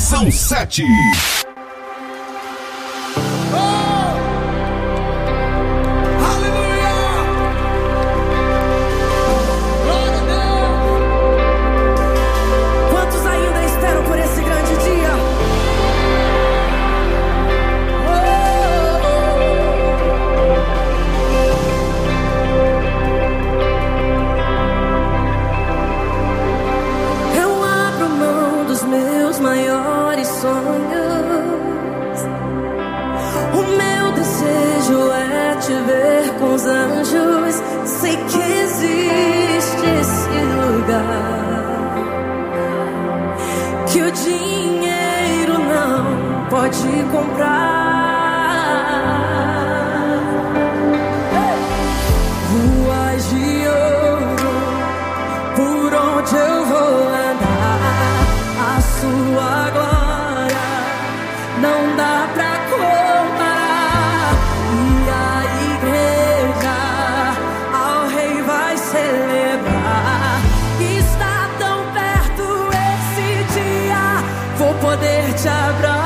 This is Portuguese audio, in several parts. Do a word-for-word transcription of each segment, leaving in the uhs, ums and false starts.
Geração sete. Pode comprar ruas de ouro, por onde eu vou andar, a sua glória não dá pra comparar. E a igreja ao rei vai celebrar. Está tão perto esse dia, vou poder te abraçar.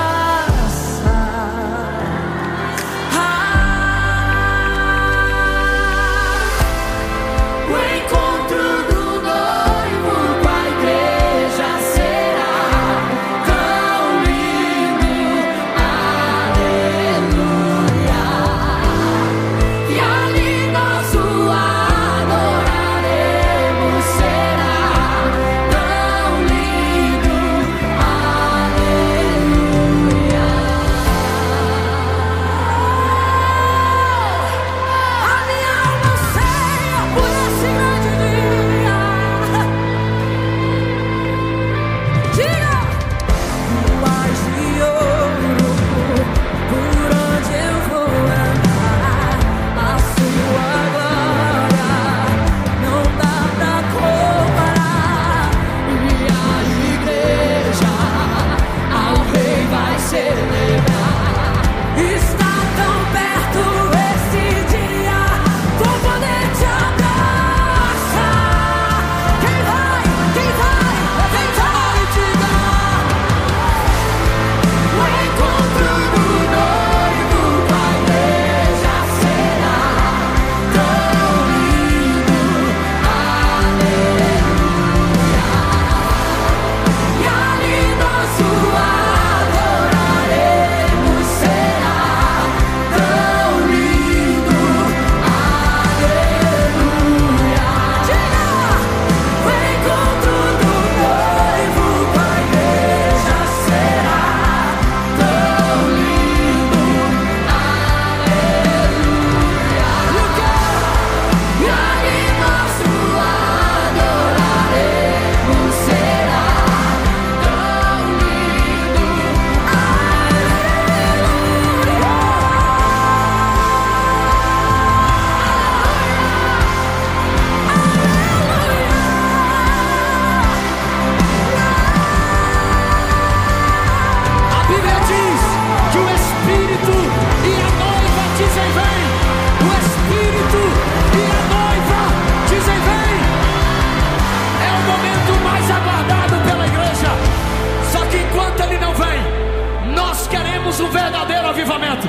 Um verdadeiro avivamento.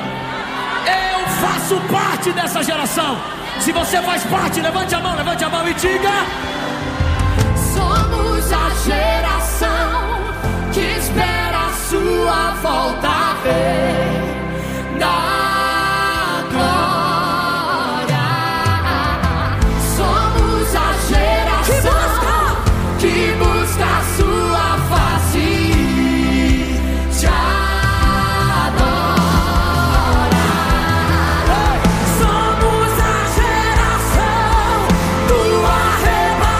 Eu faço parte dessa geração. Se você faz parte, levante a mão, levante a mão e diga: somos a geração que espera a sua volta ver da glória. Somos a geração que busca a sua face. Somos a geração do arrebatamento.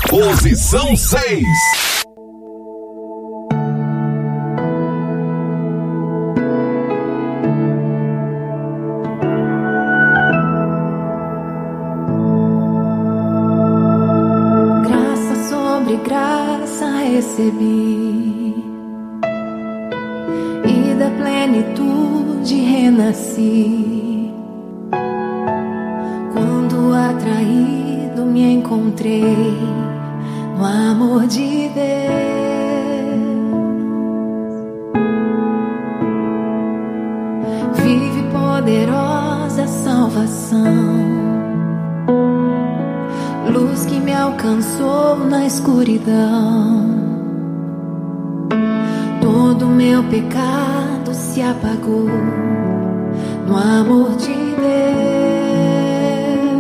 Posição seis. Recebi e da plenitude renasci. Quando atraído me encontrei no amor de Deus. Vive poderosa salvação, luz que me alcançou na escuridão. Todo meu pecado se apagou no amor de Deus.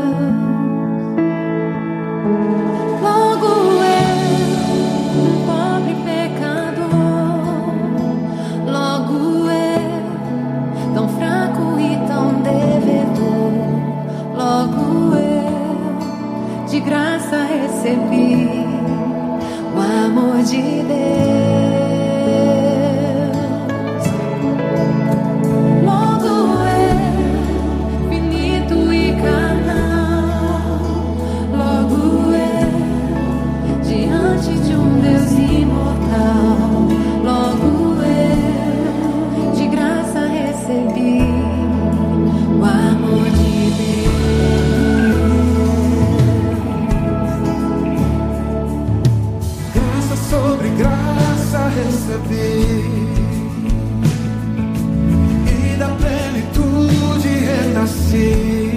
Logo eu, um pobre pecador, logo eu, tão fraco e tão devedor, logo eu, de graça recebi o amor de Deus. E da plenitude renasci.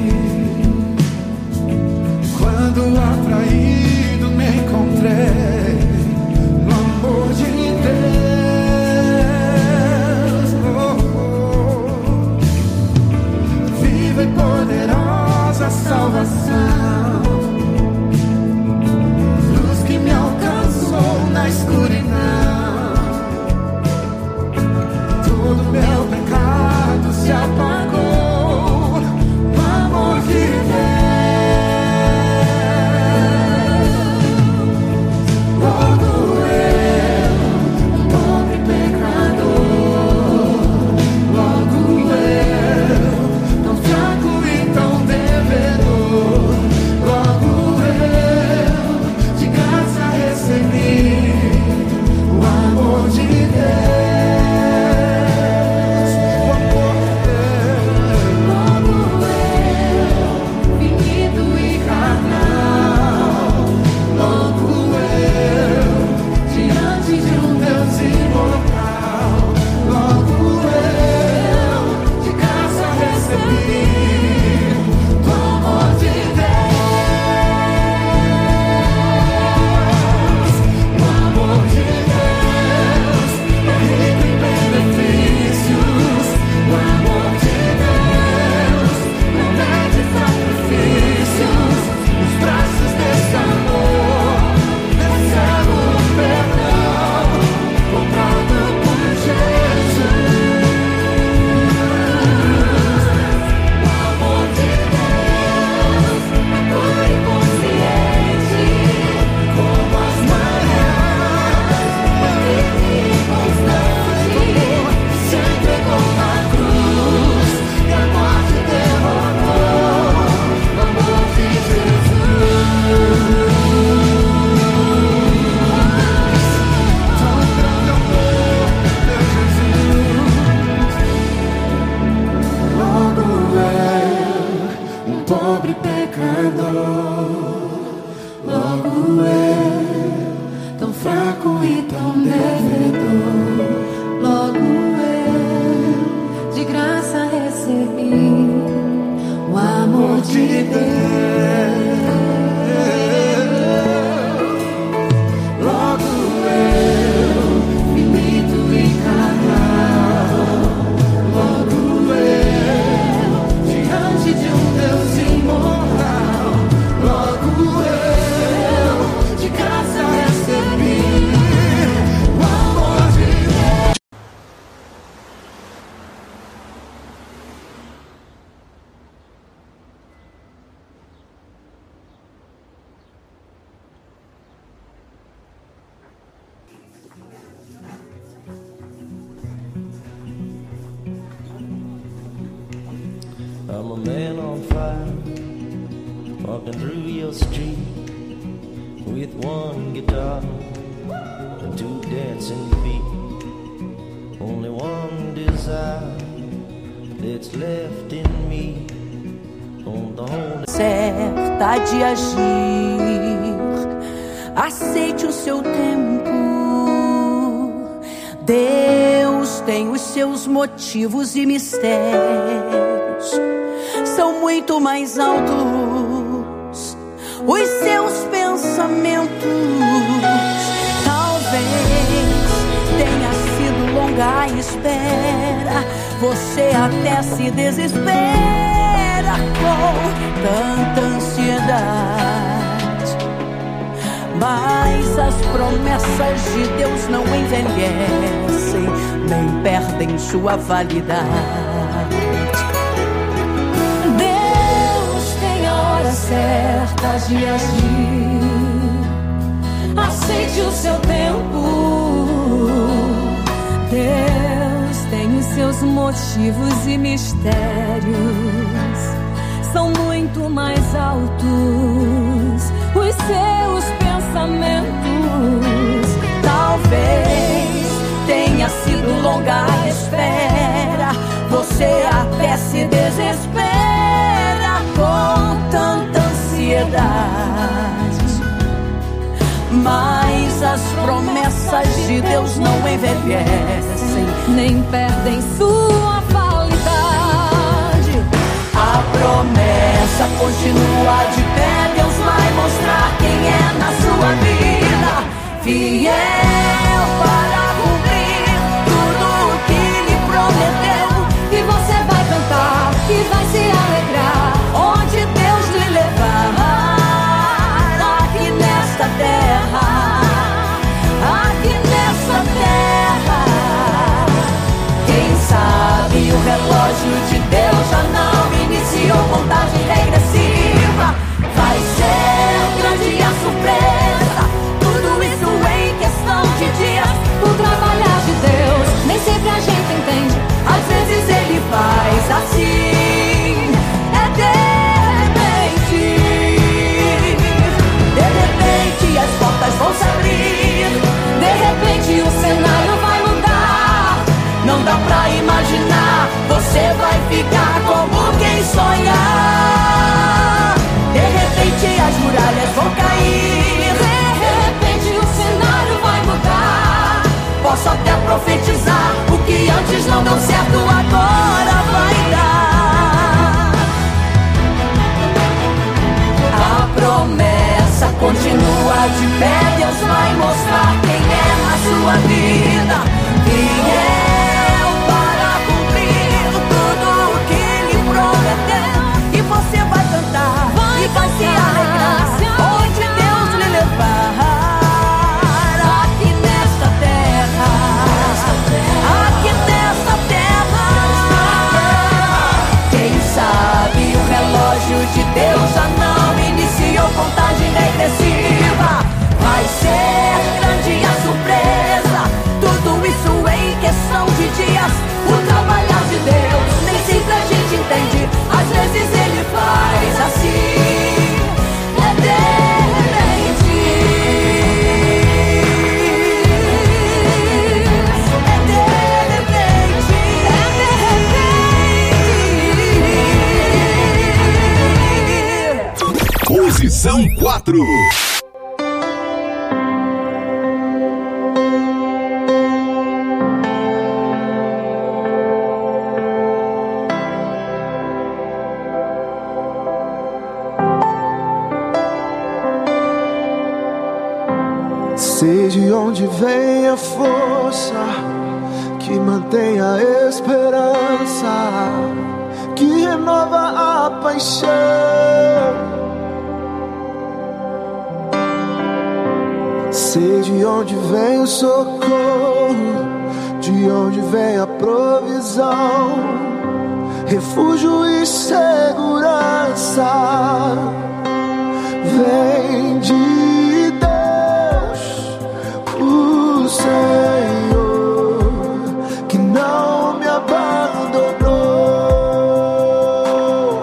Quando atraído me encontrei no amor de Deus. Oh, oh. Viva e poderosa salvação, luz que me alcançou na escuridão. Todo meu pecado se apagou no amor de Deus. Logo eu, um pobre pecador, logo eu, tão fraco e tão devedor, logo eu, de graça recebi o amor de Deus. I'm a man on fire, walking through your street with one guitar and two dancing feet. Only one desire that's left in me. On the whole... Certa de agir, aceite o seu tempo. Deus tem os seus motivos e mistérios, são muito mais altos os seus pensamentos. Talvez tenha sido longa a espera, você até se desespera com tanta ansiedade, mas as promessas de Deus não envelhecem, nem perdem sua validade. Deus tem a hora certa de agir, aceite o seu tempo. Deus tem os seus motivos e mistérios, são muito mais altos os seus pensamentos. Talvez tenha sido longa a espera, você até se desespera com tanta ansiedade, mas as promessas de Deus não envelhecem, nem perdem sua validade. A promessa continua de pé, Deus vai mostrar quem é na sua vida, fiel para cumprir tudo o que lhe prometeu. E você vai cantar e vai se alegrar onde Deus lhe levar, aqui nesta terra, aqui nesta terra. Quem sabe o relógio de Deus já não iniciou contagem regressiva. Vai ser grande a surpresa, tudo isso em questão de dias. O trabalhar de Deus nem sempre a gente entende, às vezes Ele faz assim. É de repente, de repente as portas vão se abrir, de repente o cenário vai mudar. Não dá pra imaginar, você vai ficar como quem sonha. De repente as muralhas vão cair, de repente o cenário vai mudar. Posso até profetizar, o que antes não deu certo agora vai dar. A promessa continua de pé, Deus vai mostrar quem é na sua vida, fiel para cumprir tudo o que lhe prometeu. E você vai cantar, vai e vai se alegrar onde Deus lhe levar, aqui nesta terra, aqui nesta terra. Quem sabe o relógio de Deus já não iniciou contagem regressiva. Vai ser grande a surpresa, tudo isso em questão de dias. O trabalhar de Deus nem sempre a gente entende, às vezes Ele faz assim. É de repente, é de repente, é de repente. Posição quatro. Sei de onde vem a força que mantém a esperança, que renova a paixão. Sei de onde vem o socorro, de onde vem a provisão, refúgio e segurança. Vem de Senhor, que não me abandonou.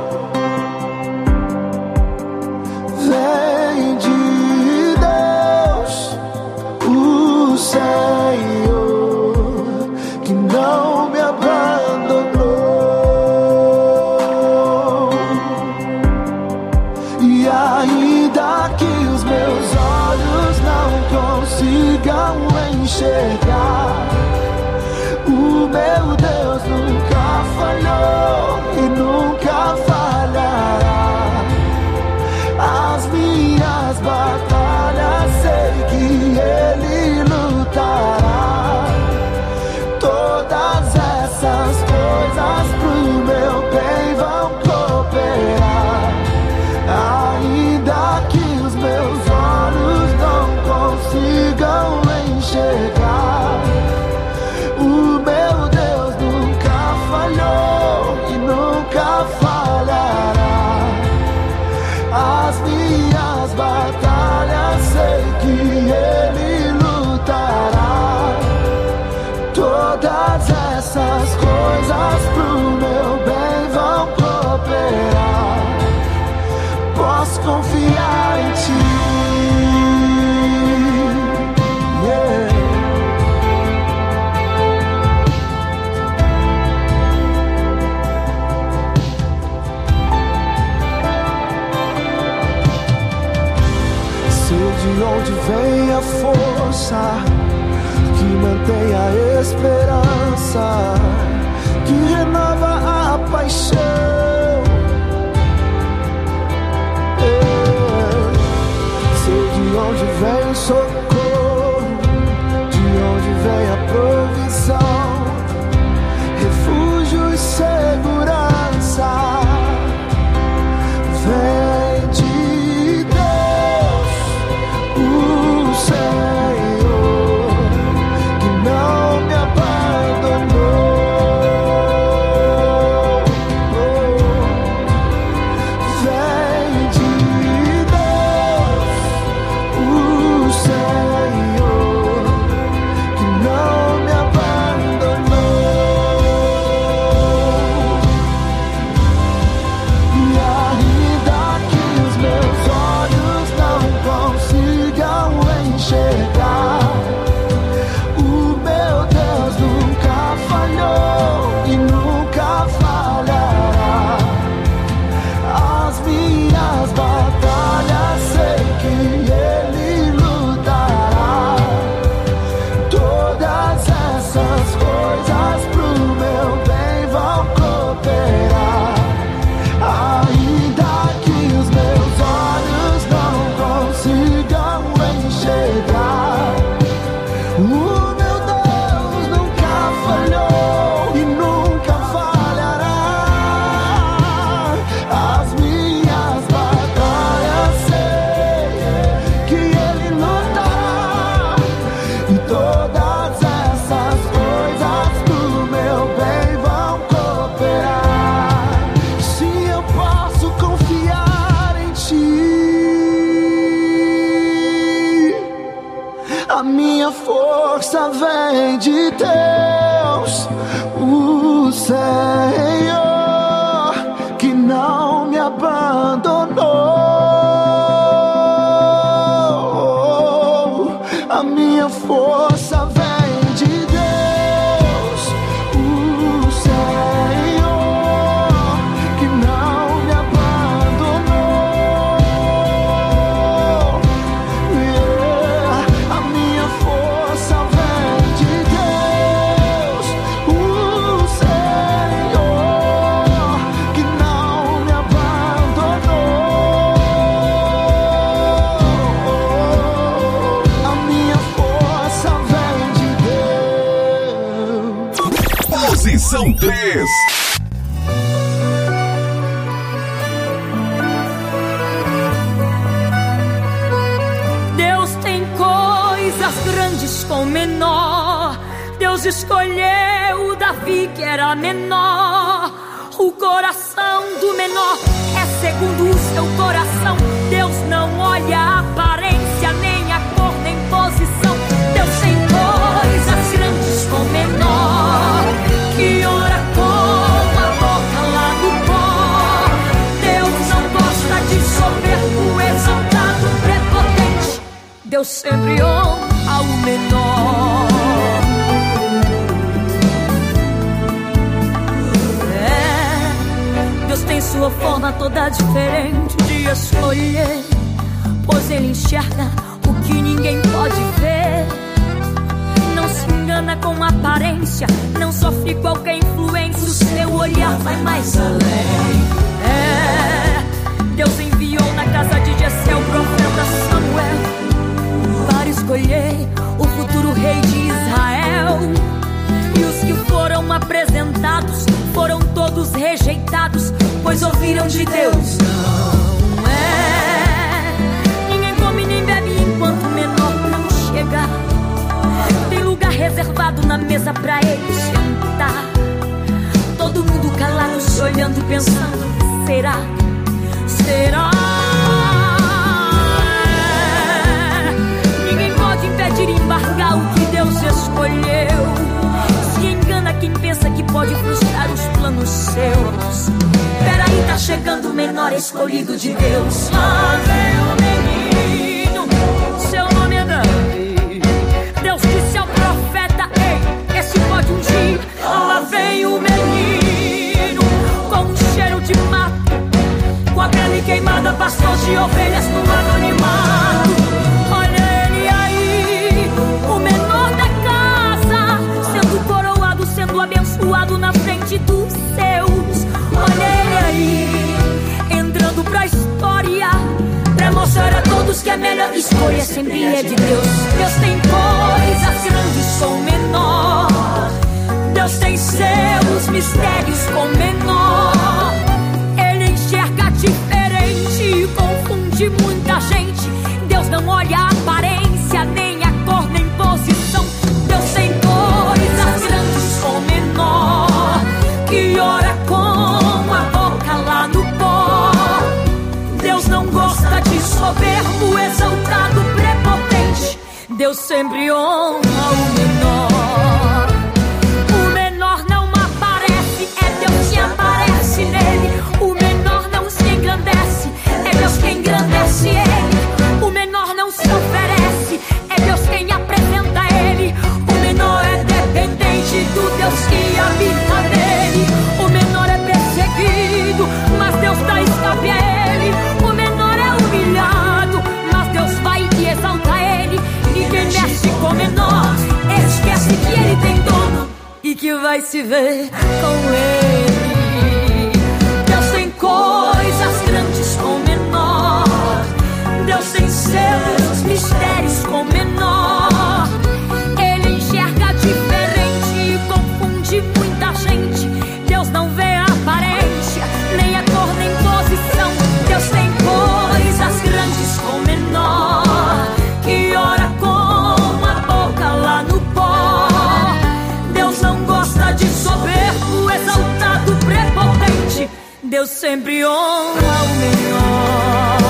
enxergar. O meu Deus nunca falhou e nunca falhará. As minhas batalhas sei que Ele lutará. Todas essas coisas pro meu bem vão cooperar. Ainda que os meus olhos não consigam enxergar, o meu Deus nunca falhou e nunca falhará. As minhas batalhas sei que Ele lutará. Todas essas coisas pro meu bem vão cooperar. Posso confiar em Ti. Yeah. Sei de onde vem a força que mantém a esperança, que renova a paixão. É. Sei de onde vem o socorro, de onde vem a provisão, refúgio e segurança. Vem de Deus, o Senhor, que não me abandonou. Vem de Deus, o Senhor, que não me abandonou. E ainda que os meus olhos não consigam enxergar, o meu Deus nunca falhou e nunca falhará. As minhas batalhas sei que Ele lutará. Todas essas coisas pro meu bem vão cooperar. Ainda que os meus olhos não consigam enxergar, o meu Deus nunca falhou e nunca falhará. As minhas batalhas sei que Ele lutará. E todas essas coisas pro meu bem vão cooperar. Sim, eu posso confiar em Ti. A minha força vem de Deus, o Senhor, que não me abandonou. A minha força vem de Deus, o Senhor, que não me abandonou. Yeah. A minha força vem de Deus, o Senhor, que não me abandonou. A minha força vem de Deus. Posição três. Deus tem coisas grandes com menor. Deus escolheu Davi, que era menor. O coração do menor é segundo o seu coração. Deus não olha a aparência, nem a cor, nem posição. Deus tem coisas grandes com menor, que ora com a boca lá no pó. Deus não gosta de soberbo, exaltado, prepotente. Deus sempre honra o menor. É, Deus tem sua forma toda diferente de escolher, pois Ele enxerga o que ninguém pode ver. engana com aparência, não sofre qualquer influência, o seu olhar vai mais além. É, Deus enviou na casa de Jessé o profeta Samuel para escolher o futuro rei de Israel. E os que foram apresentados foram todos rejeitados, pois ouviram de Deus não. É, ninguém come nem bebe enquanto o menor não chegar. Tem lugar reservado na mesa pra ele sentar. Todo mundo calado, se olhando e pensando: será? Será? É, ninguém pode impedir, embargar o que Deus escolheu. Se engana quem pensa que pode frustrar os planos seus. Peraí, tá chegando o menor escolhido de Deus. Lá vem o menino, seu nome é Davi. Deus disse ao profeta: ei, esse pode ungir. Lá vem o menino, com um cheiro de mato, com a pele queimada, pastor de ovelhas no anonimato. Olha ele aí, o menor da casa, sendo coroado, sendo abençoado na frente dos seus. Olha ele aí, entrando pra história, pra mostrar a todos que a melhor escolha sempre é de Deus. Deus tem coisas grandes com menor, Deus tem seus mistérios com menor. Ele enxerga diferente e confunde muita gente. Deus não olha a aparência, nem a cor, nem posição. Deus tem coisas grandes com menor, que ora com a boca lá no pó. Deus não gosta de soberbo, exaltado, prepotente. Deus sempre honra o menor. O menor não aparece, é Deus que aparece nele. O menor não se engrandece, é Deus quem engrandece ele. O menor não se oferece, é Deus quem apresenta ele. O menor é dependente do Deus que habita nele. O menor é perseguido, mas Deus dá escape a ele. O menor é humilhado, mas Deus vai e exalta ele. Ninguém mexe com o menor, esquece que ele tem dono e que vai se ver com ele. Deus tem coisas grandes com menor, Deus tem seus mistérios com menor. Ele enxerga diferente e confunde muita gente. Deus não vê a aparência, nem a cor, nem posição. Deus tem coisas grandes com menor, que ora com a boca lá no pó. Deus não gosta de soberbo, exaltado, prepotente. Deus sempre honra o menor.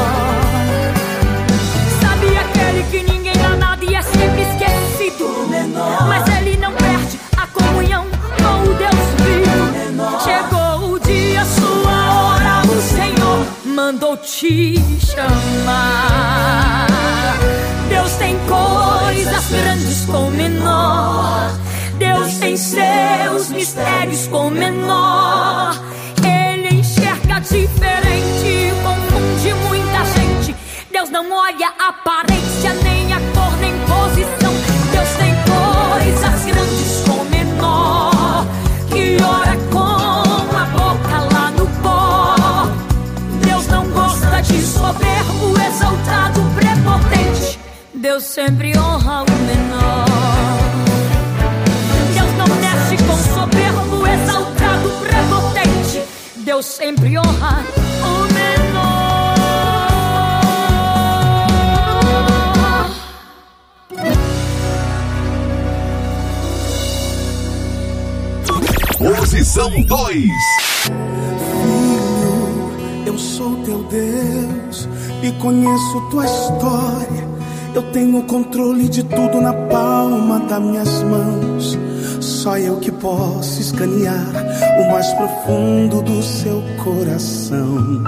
Sabe aquele que ninguém dá nada e é sempre esquecido? Menor. Mas ele não perde a comunhão com o Deus vivo. Chegou o dia, sua hora, o Senhor mandou te chamar. Deus tem coisas grandes com menor, Deus tem seus mistérios com menor. Ele enxerga diferente e confunde muita gente. Deus não olha a aparência, nem a cor, nem posição. Deus tem coisas grandes com menor, que ora com a boca lá no pó. Deus não gosta de soberbo, exaltado, prepotente. Deus sempre honra o menor. Deus não mexe com soberbo, exaltado, prepotente. Deus sempre honra o menor. Posição dois. Filho, eu sou teu Deus e conheço tua história. Eu tenho o controle de tudo na palma das minhas mãos. Só eu que posso escanear o mais profundo do seu coração.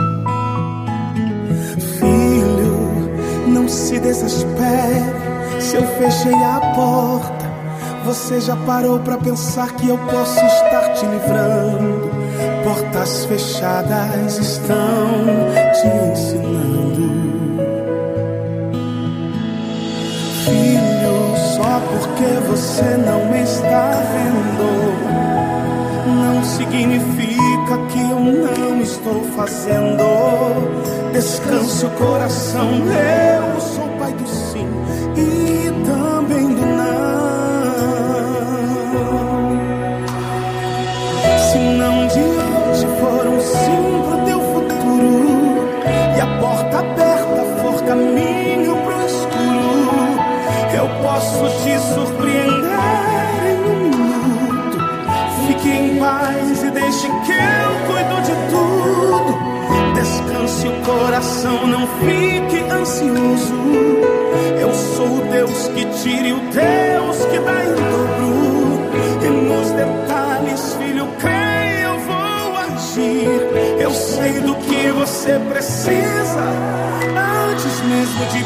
Filho, não se desespere se eu fechei a porta. Você já parou pra pensar que eu posso estar te livrando? Portas fechadas estão te ensinando. Filho, só porque você não me está vendo não significa que eu não estou fazendo. Descanse o coração, eu sou o pai do sim e também do não. Se não de hoje for um sim pro teu futuro e a porta aberta for caminho pro escuro, eu posso te surpreender em um minuto. Fique em paz e deixe que eu cuido de tudo. Descanse o coração, não fique ansioso. Eu sou o Deus que tira e o Deus que dá em dobro. E nos detalhes, filho, creia, eu vou agir. Eu sei do que você precisa antes mesmo de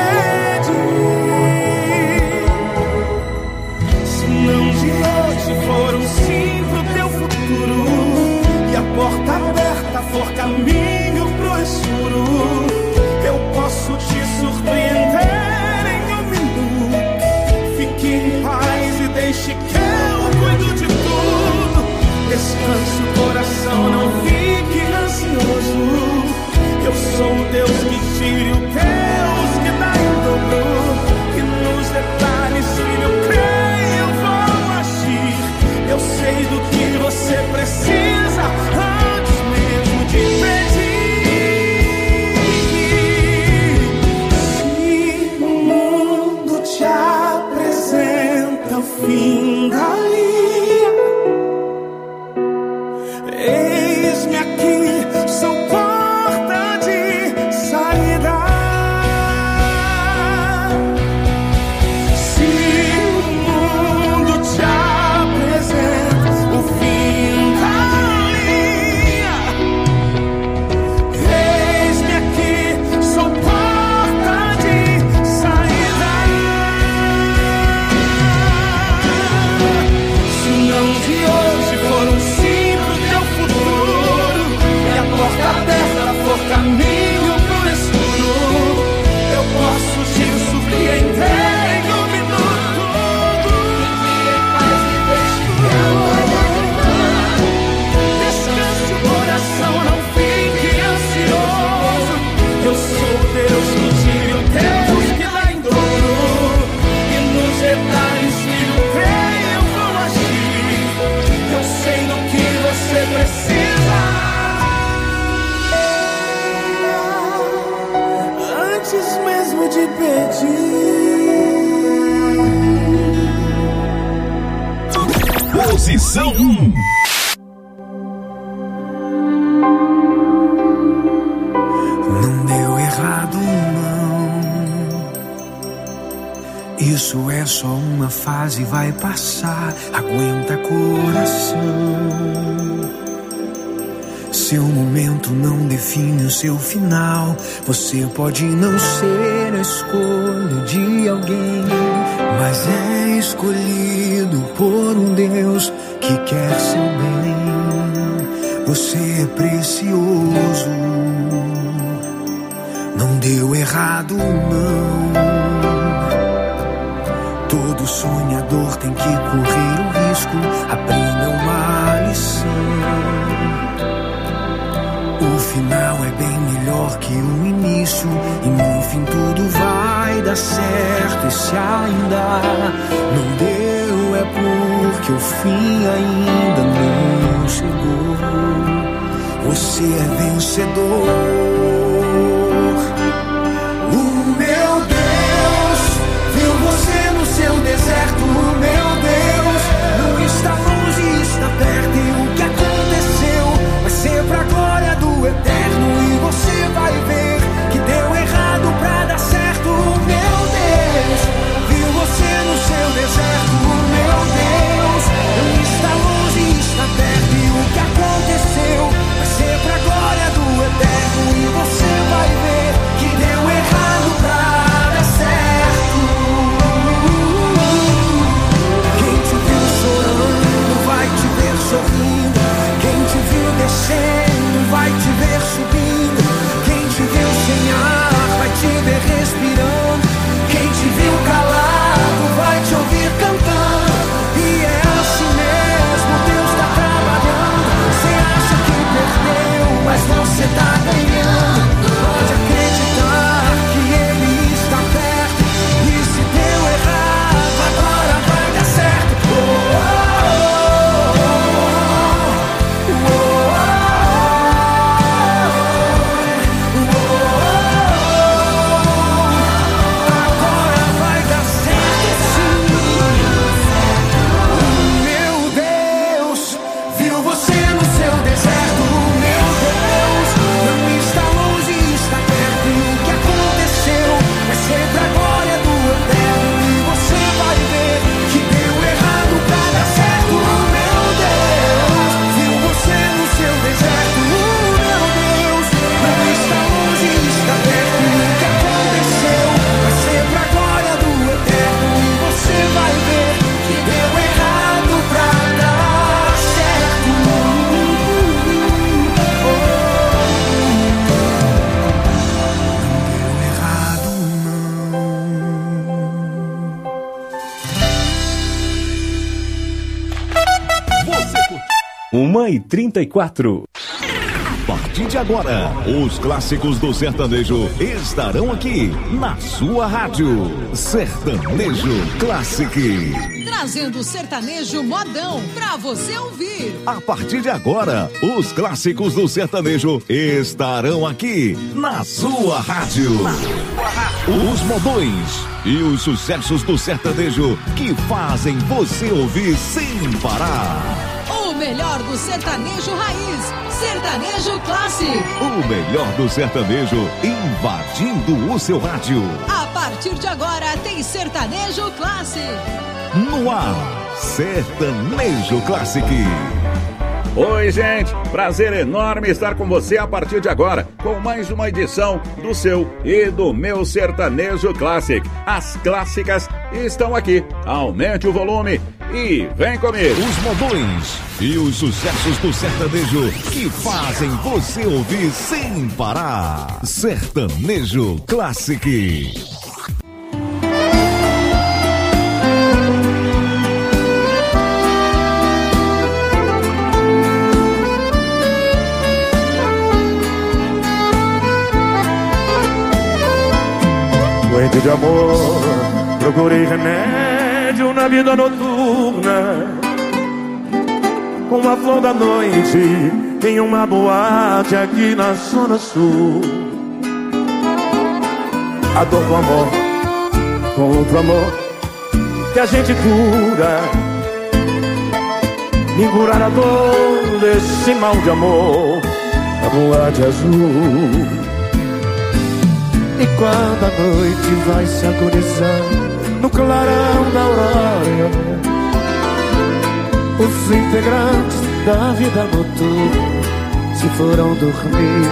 pedir. Se não de hoje for um sim pro teu futuro e a porta aberta for caminho pro escuro, eu posso te surpreender em um minuto. Fique em paz e deixe que eu cuido de tudo. Descanse o coração, não fique ansioso. Eu sou o Deus que tira e o Deus que dá em dobro. E nos detalhes, filho, creia, eu vou agir. Eu sei do que você precisa antes mesmo de pedir. Se o mundo te apresenta o fim da linha, eis-me aqui, sou porta de saída. Se o mundo te apresenta o fim da linha, eis-me aqui, sou porta de saída. Se não de hoje for um sim pro teu futuro e a porta aberta for caminho pro escuro, eu posso te surpreender em um minuto. Descanse o coração, não fique ansioso. Eu sou o Deus que tira e o Deus que dá em dobro. E nos detalhes, filho, creia, eu vou agir. Eu sei do que você precisa antes mesmo de pedir. Posição um. Não deu errado, não. Isso é só uma fase, vai passar. Aguenta, coração. Seu momento não define o seu final. Você pode não ser a escolha de alguém, mas é escolhido por um Deus que quer seu bem. Você é precioso. Não deu errado, não. Todo sonhador tem que correr o risco. Aprenda uma lição. O final é bem melhor que o início, e no fim tudo vai dar certo. E se ainda não deu, é porque o fim ainda não chegou. Você é vencedor. O meu Deus viu você no seu deserto. O meu Deus não está longe, está perto. E o que aconteceu vai ser pra glória do eterno. E você vai ver que deu errado pra dar certo. O meu Deus viu você no seu deserto. O meu Deus não está longe, está perto. E o que aconteceu vai ser pra glória do eterno. E você uma e trinta e quatro. A partir de agora, os clássicos do sertanejo estarão aqui na sua rádio. Sertanejo Classic. Trazendo o sertanejo modão pra você ouvir. A partir de agora, os clássicos do sertanejo estarão aqui na sua rádio. Os modões e os sucessos do sertanejo que fazem você ouvir sem parar. O melhor do sertanejo raiz, Sertanejo Classic. O melhor do sertanejo invadindo o seu rádio. A partir de agora tem Sertanejo Classic. No ar, Sertanejo Classic. Oi, gente, prazer enorme estar com você a partir de agora, com mais uma edição do seu e do meu Sertanejo Classic. As clássicas estão aqui, aumente o volume e vem comigo. Os modões e os sucessos do sertanejo que fazem você ouvir sem parar. Sertanejo Classic. Doente de amor, procurei remédio na vida noturna. Uma flor da noite em uma boate aqui na Zona Sul. A dor com amor, com outro amor que a gente cura. Me curar a dor desse mal de amor, a boate azul. E quando a noite vai se agonizando no clarão da aurora, os integrantes da vida noturna se foram dormir.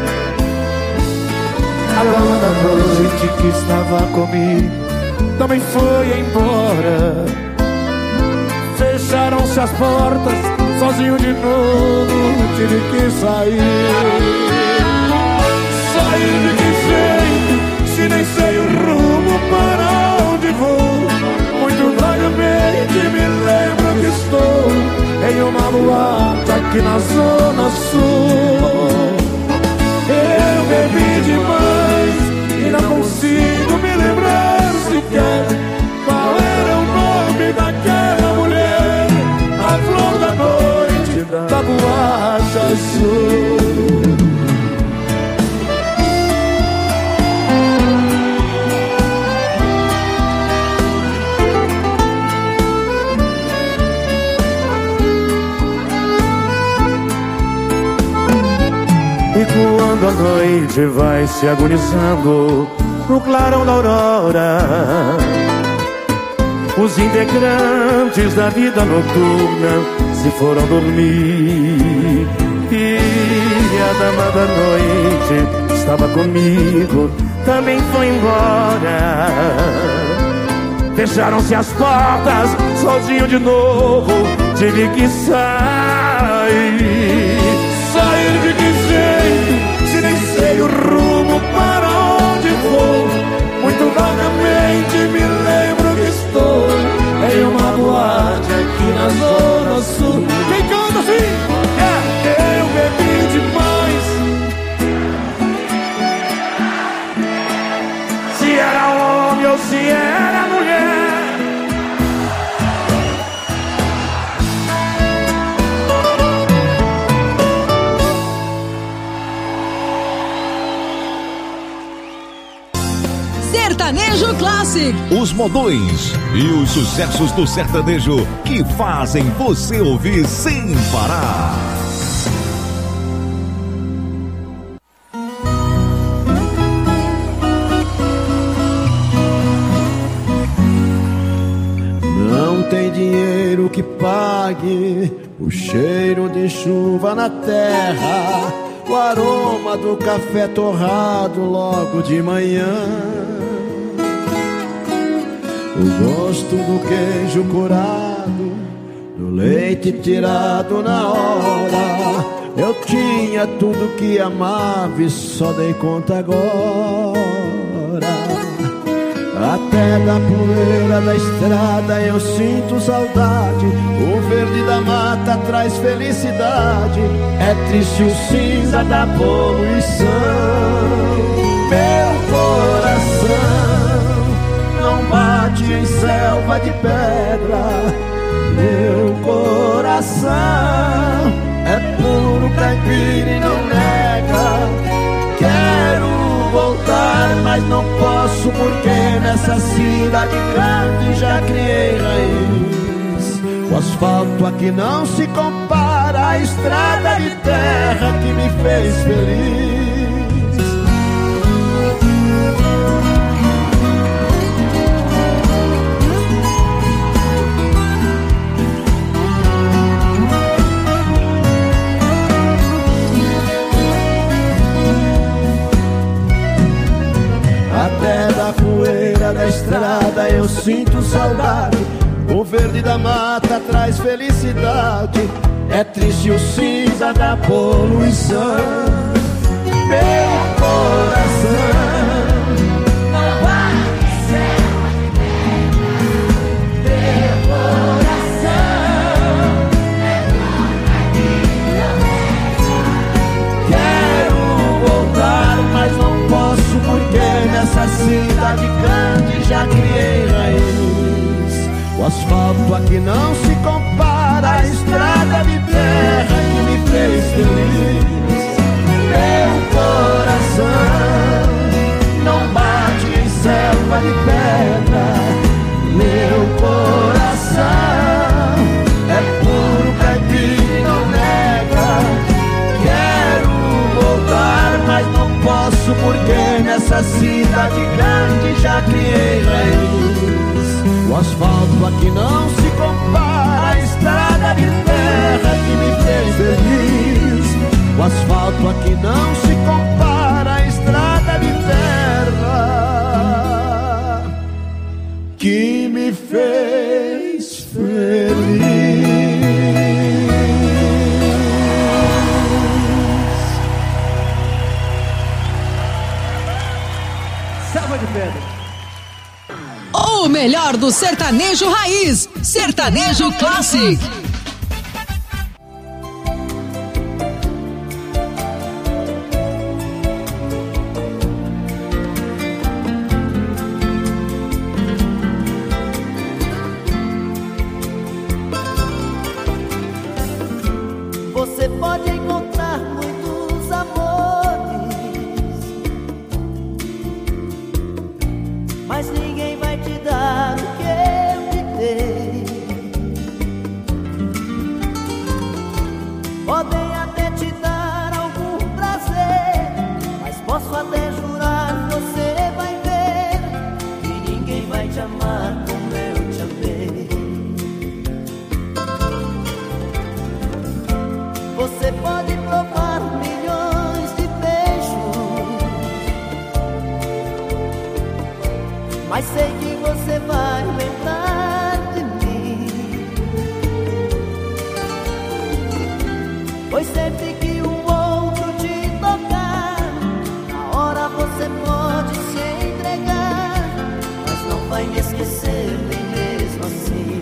A dona da noite que estava comigo também foi embora. Fecharam-se as portas, sozinho de novo tive que sair. Sair de que jeito, se nem sei o rumo para onde vou. Muito vagamente me lembro que estou em uma boate aqui na Zona Sul. Eu bebi demais e não consigo me lembrar sequer qual era o nome daquela mulher, a flor da noite da boate azul. E quando a noite vai se agonizando no clarão da aurora, os integrantes da vida noturna se foram dormir. E a dama da noite estava comigo, também foi embora. Fecharam-se as portas, sozinho de novo tive que sair. Sair de que jeito, se nem sei o rumo para onde vou. Muito vagamente me lembro que estou em uma boate aqui na Zona Sul. Quem canta assim? É, eu bebi demais. Se era homem ou se era mulher, Sertanejo Classic. Os modões e os sucessos do sertanejo que fazem você ouvir sem parar. Não tem dinheiro que pague o cheiro de chuva na terra, o aroma do café torrado logo de manhã, o gosto do queijo curado, do leite tirado na hora. Eu tinha tudo que amava e só dei conta agora. Até da poeira da estrada eu sinto saudade. O verde da mata traz felicidade. É triste o cinza da poluição. Meu coração não bate em selva de pedra. Meu coração é puro caipira e não nega. Quero voltar, mas não posso, porque nessa cidade grande já criei raiz. O asfalto aqui não se compara à estrada de terra que me fez feliz. Até da poeira da estrada eu sinto saudade. O verde da mata traz felicidade. É triste o cinza da poluição. Meu coração não bate em selva de pedra. Meu coração é puro caipira. Quero voltar, mas não posso, porque nessa cidade grande já criei raiz. O asfalto aqui não se compara à estrada de terra que me fez feliz. Meu coração não bate em selva de pedra. Meu coração é puro caipira e não nega. Quero voltar, mas não posso, porque nessa cidade grande já criei raiz. O asfalto aqui não se compara à estrada de terra que me fez feliz. O asfalto aqui não se compara à estrada de terra que me fez feliz. Selva de pedra. O melhor do sertanejo raiz, Sertanejo Classic. Você pode encontrar muitos amores, mas ninguém vai te dar o que eu te dei. Podem até te dar algum prazer, mas posso até jurar, você vai ver que ninguém vai te amar como eu te amei. Você pode provar milhões de beijos, mas sei que você vai lembrar de mim. Pois sempre que um outro te tocar, na hora você pode se entregar, mas não vai me esquecer nem mesmo assim.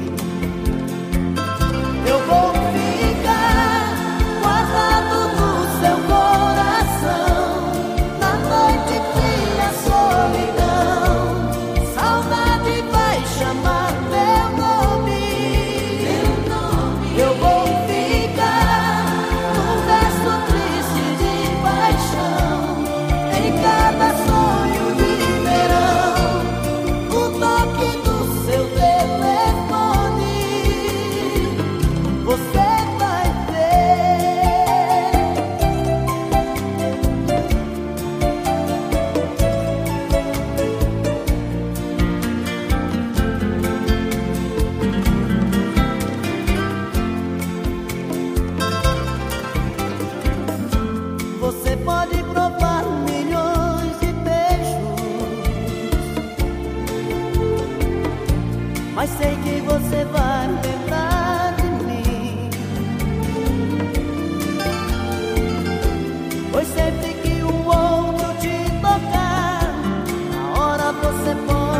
Eu vou ficar guardado no seu coração, na noite fria, solidão. Saudade vai chamar meu nome, meu nome. Eu vou ficar num verso triste de paixão, em cada sonho de verão, o toque do seu telefone. Você vai Você pode provar milhões de beijos, mas sei que você vai lembrar de mim. Pois sempre que um outro te tocar, na hora você pode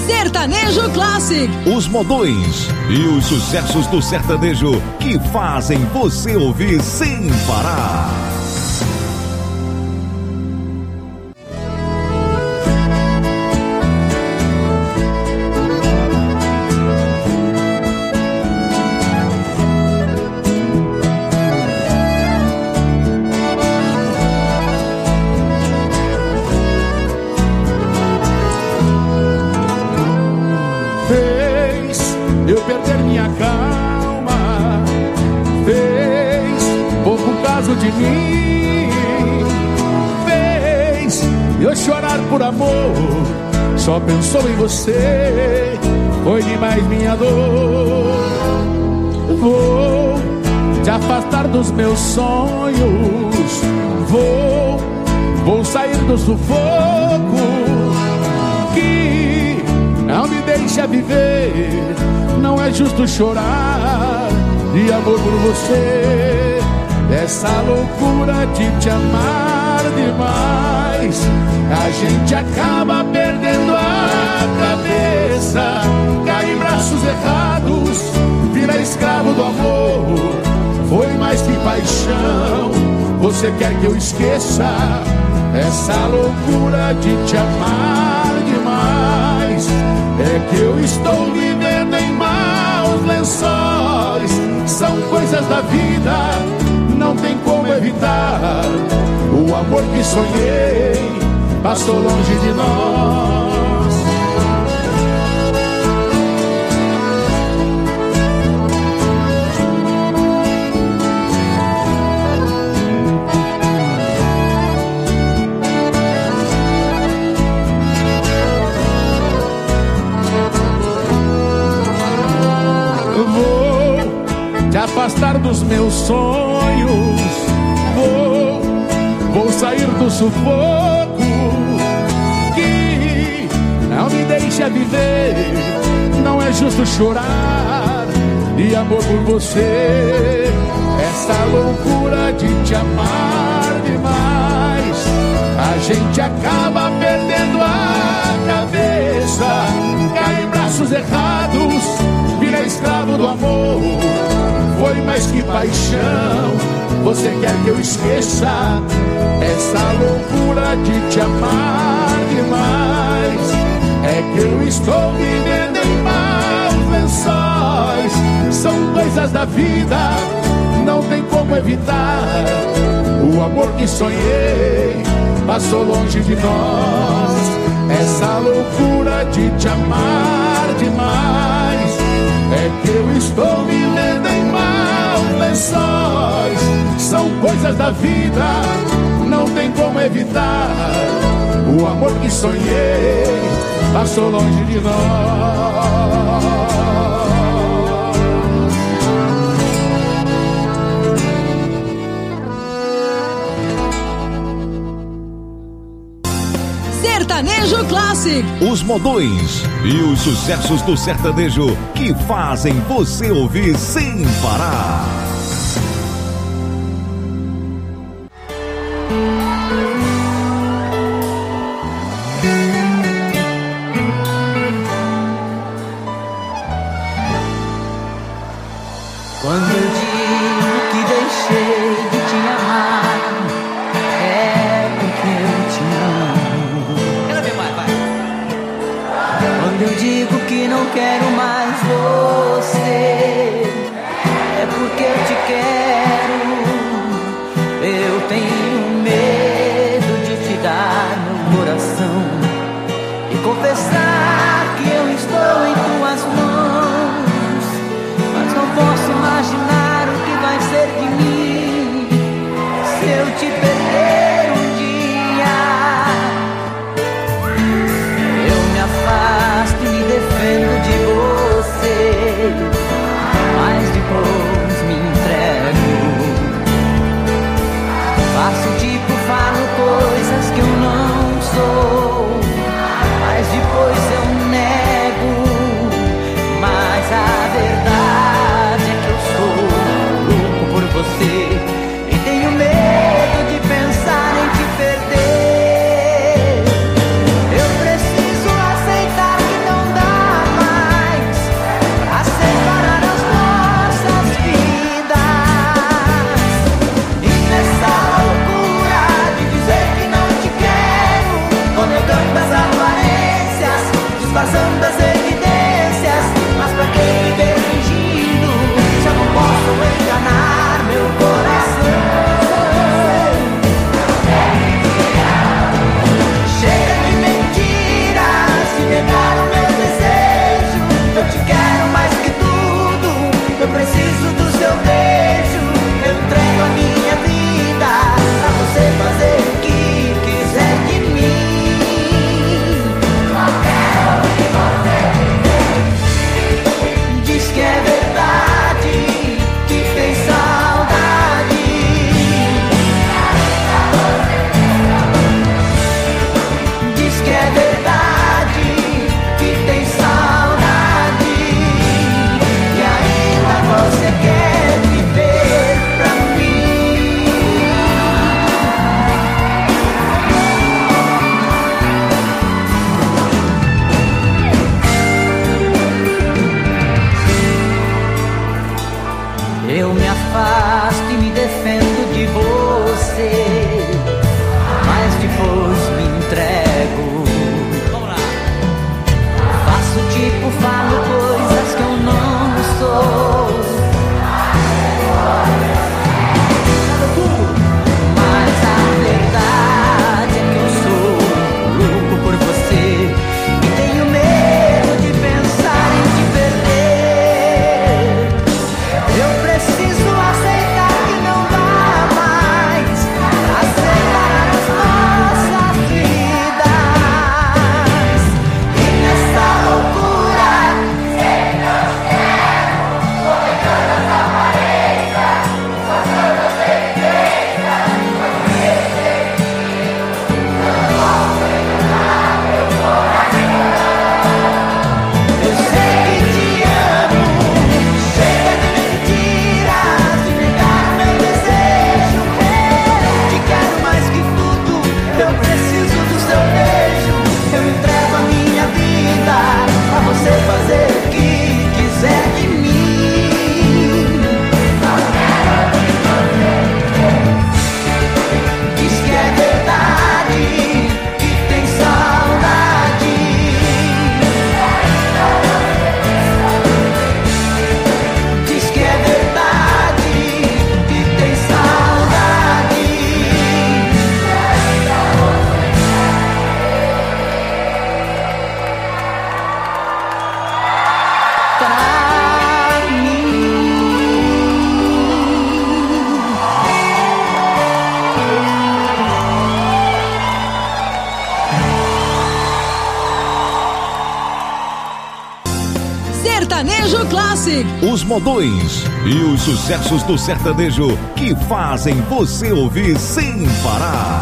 Sertanejo Classic. Os modões e os sucessos do sertanejo que fazem você ouvir sem parar. De mim fez eu chorar por amor, só pensou em você, foi demais minha dor. Vou te afastar dos meus sonhos, vou, vou sair do sufoco que não me deixa viver. Não é justo chorar de amor por você. Essa loucura de te amar demais, a gente acaba perdendo a cabeça, cai em braços errados, vira escravo do amor. Foi mais que paixão, você quer que eu esqueça essa loucura de te amar demais? É que eu estou vivendo em maus lençóis, são coisas da vida, não tem como evitar. O amor que sonhei passou longe de nós. Eu vou te afastar dos meus sonhos, vou, vou sair do sufoco que não me deixa viver. Não é justo chorar de amor por você. Essa loucura de te amar demais, a gente acaba perdendo a cabeça, cai em braços errados, vira escravo do amor. Foi mais que paixão, você quer que eu esqueça essa loucura de te amar demais? É que eu estou vivendo em maus lençóis, são coisas da vida, não tem como evitar. O amor que sonhei passou longe de nós. Essa loucura de te amar demais, é que eu estou vivendo em maus lençóis, são coisas da vida, não tem como evitar. O amor que sonhei passou longe de nós. Sertanejo Classic. Os modões e os sucessos do sertanejo que fazem você ouvir sem parar. Quando eu digo que deixei de te amar, é porque eu te amo. Quero ver mais, vai. Quando eu digo que não quero mais você, é porque eu te quero. Eu tenho medo de te dar meu coração e confessar que eu estou em tuas mãos, mas não posso imaginar o que vai ser de mim se eu te perder um dia. Eu me afasto e me defendo de você, mas depois me entrego. Faço tipo, falo coisas que eu não sou, mas depois Sertanejo Classic. Os modões e os sucessos do sertanejo que fazem você ouvir sem parar.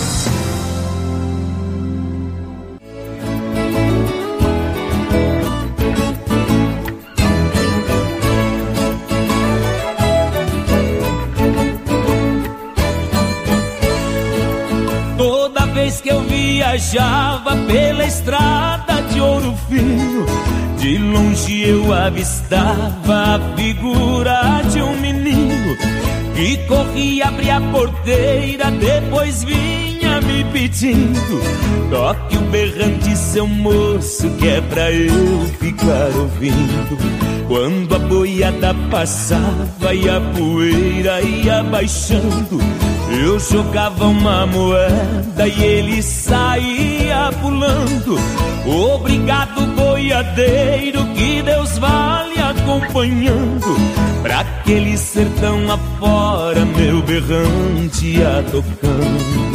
Toda vez que eu viajava pela estrada de Ouro Fino, de longe eu avistava a figura de um menino que corria, abria a porteira, depois vinha me pedindo: toque o berrante, seu moço, que é pra eu ficar ouvindo. Quando a boiada passava e a poeira ia baixando, eu jogava uma moeda e ele saía pulando. Obrigado, boiadeiro, que Deus vá lhe acompanhando. Pra aquele sertão afora, meu berrante ia tocando.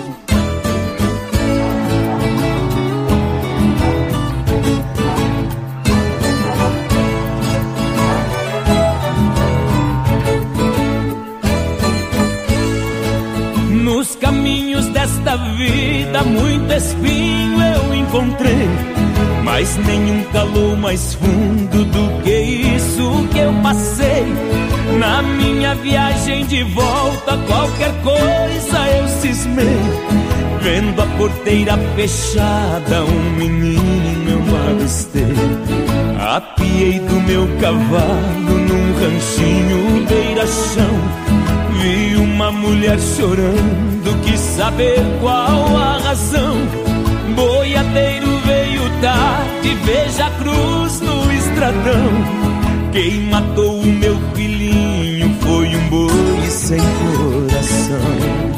Nos caminhos desta vida, muito espinho eu encontrei, mas nenhum calou mais fundo do que isso que eu passei. Na minha viagem de volta, qualquer coisa eu cismei. Vendo a porteira fechada, um menino eu avistei. Apiei do meu cavalo num ranchinho beira-chão. Vi uma mulher chorando, quis saber qual a razão. Boiadeiro veio tarde, veja a cruz no estradão. Quem matou o meu filhinho foi um boi sem coração.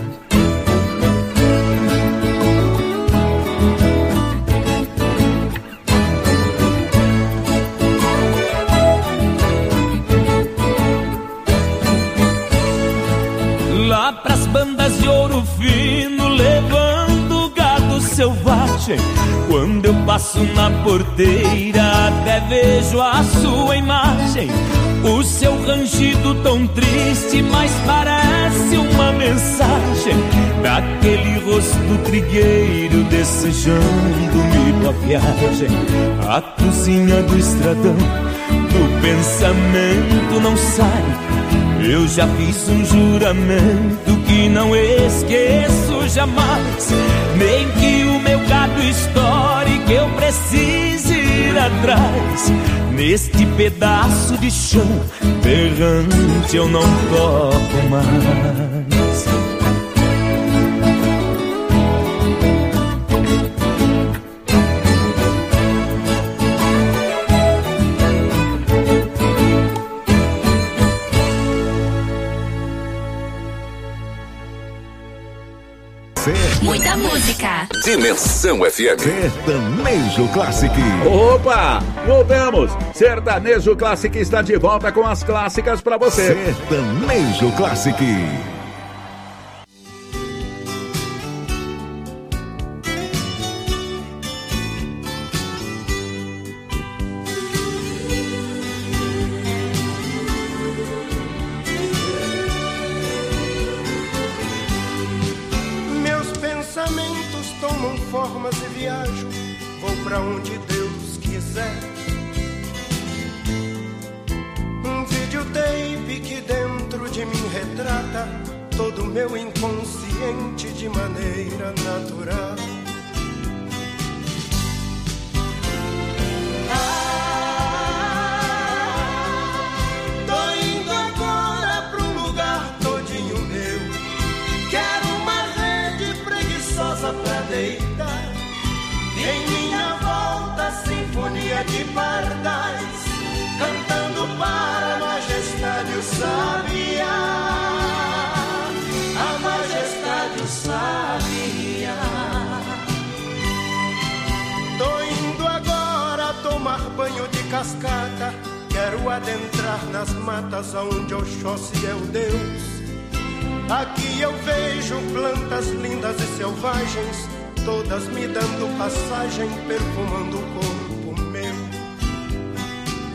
Lá pras bandas de Ouro Fino, levando gado selvagem, quando eu passo na porteira, até vejo a sua imagem. O seu rangido tão triste, mas parece uma mensagem daquele rosto trigueiro, desejando-me a viagem. A cozinha do estradão, do pensamento não sai. Eu já fiz um juramento que não esqueço jamais. Nem que o meu gado estoure, que eu precise ir atrás. Neste pedaço de chão berrante eu não toco mais. Muita música. Dimensão F M. Sertanejo Classic. Opa! Voltamos! Sertanejo Classic está de volta com as clássicas pra você. Sertanejo Classic. Formas e viajo, vou pra onde Deus quiser. Um videotape que dentro de mim retrata todo o meu inconsciente de maneira natural. Pra deitar em minha volta, sinfonia de pardais, cantando para a majestade o sabiá, a majestade o sabiá. Tô indo agora tomar banho de cascata, quero adentrar nas matas onde Oxóssi é o Deus. Aqui eu vejo plantas lindas e selvagens, todas me dando passagem, perfumando o corpo meu.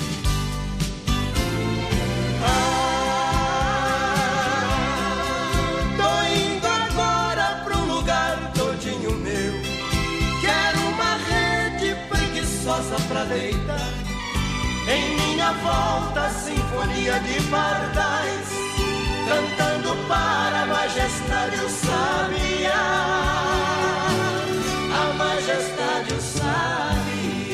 para deitar. Em minha volta, sinfonia de pardais, cantando para a majestade o sabiá, a majestade o sabiá.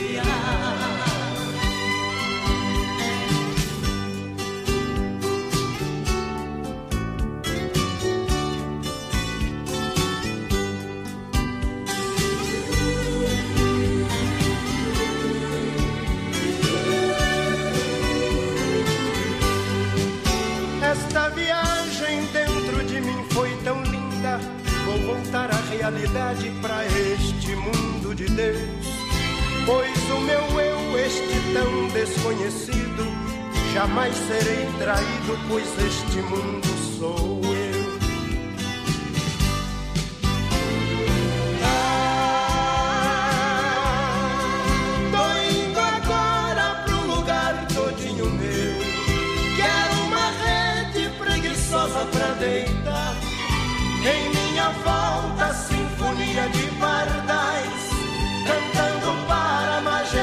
Esta viagem dentro de mim foi tão linda. Vou voltar à realidade, pra este mundo de Deus. Pois o meu eu, este tão desconhecido, jamais serei traído, pois este mundo sou eu.